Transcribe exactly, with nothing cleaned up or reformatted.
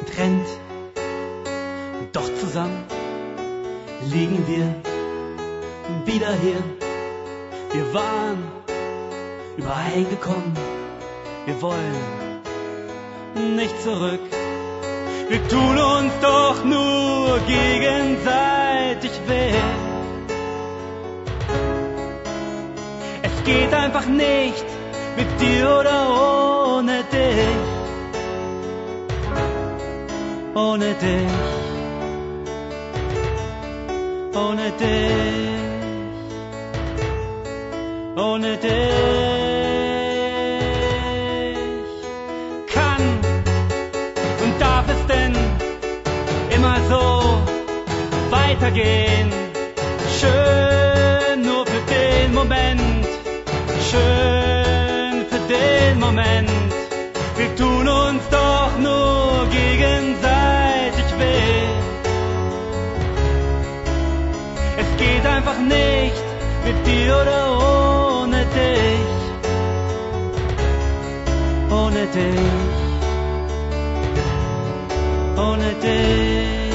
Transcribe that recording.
getrennt. Und doch zusammen liegen wir wieder hier. Wir waren übereingekommen, wir wollen nicht zurück. Wir tun uns doch nur gegenseitig weh. Es geht einfach nicht mit dir oder ohne dich. Ohne dich. Ohne dich. Ohne dich. Kann und darf es denn immer so weitergehen? Schön nur für den Moment, schön für den Moment. Wir tun uns doch nur gegenseitig weh. Es geht einfach nicht mit dir oder ohne dich. Ohne dich. Ohne dich.